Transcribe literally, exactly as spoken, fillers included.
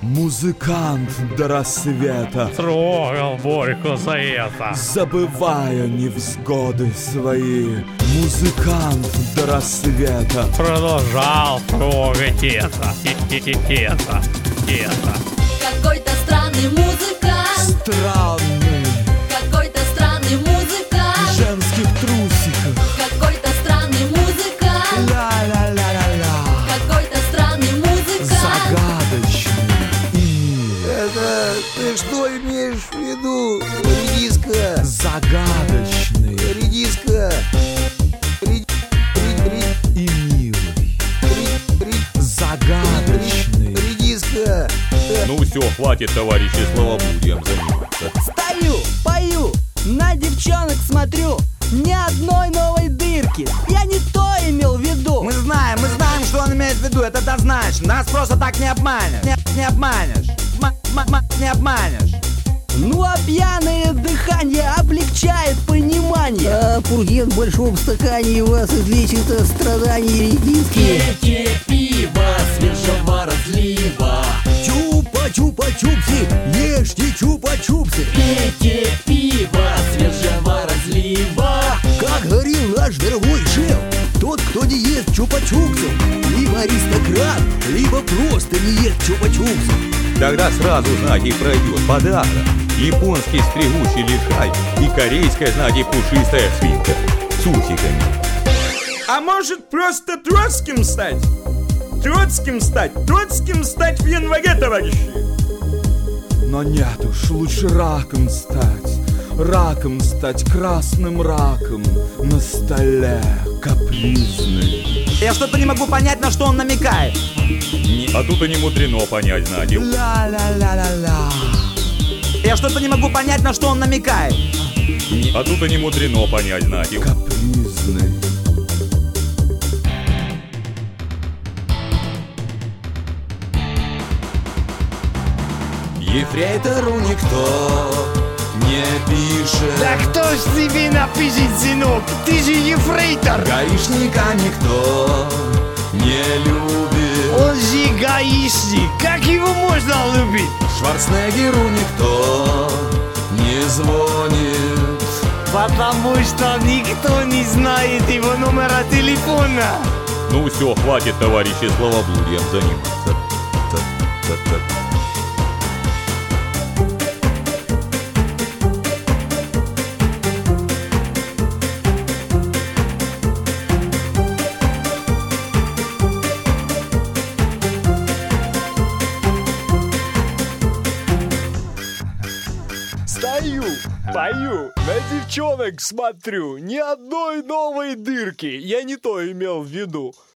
Музыкант до рассвета трогал Борьку за это, забывая невзгоды свои. Музыкант до рассвета продолжал трогать это, это, это. Какой-то странный музыкант, странный, какой-то странный музыкант, в женских трусиках. какой-то странный музыкант, Ла-ла-ла-ла-ла, какой-то странный музыкант. загадочный. Это ты что имеешь в виду, редиска? Загадочный Редиска. Ред- ред- ред- и милый. ред- ред- Загадочный. Редиска. Ну все, хватит, товарищи, словоблудием заниматься. Стою, пою, на девчонок смотрю, ни одной новой дырки. Я не то имел в виду. Мы знаем, мы знаем, что он имеет в виду, это однозначно. Нас просто так не обманешь. Не, не обманешь. М- м- м- не обманешь. Ну а пьяное дыхание облегчает понимание. А пурген в большом стакане вас излечит от страданий редиски. Пейте пиво свежего разлива. Чупа-чупа-чупсы, ешьте чупа-чупсы. Пейте пиво свежего разлива. Как говорил наш дорогой шеф, тот, кто не ест чупа-чупсов, либо аристократ, либо просто не ест чупа-чупсов. Тогда сразу, знаете, пройдет подагра. Японский стригущий лишай и корейская, знаете, пушистая свинка с усиками. А может просто Троцким стать? Троцким стать? Троцким стать в январе, товарищи? Но нет уж, лучше раком стать. Раком стать, красным раком на столе капризный. Я что-то не могу понять, на что он намекает. А тут и не мудрено понять, знаете. Ла-ла-ла-ла-ла. Я что-то не могу понять, на что он намекает. А тут и не мудрено понять, знаете. Капризный. Ефрейтору никто не пишет. Да кто ж тебе напишет, сынок? Ты же ефрейтор. Гаишника никто не любит. Он же гаишник. Как его можно любить? Шварценеггеру никто не звонит. Потому что никто не знает его номера телефона. Ну все, хватит, товарищи, словоблудием заниматься. Та-та-та. Стою, пою, на девчонок смотрю, ни одной новой дырки. Я не то имел в виду.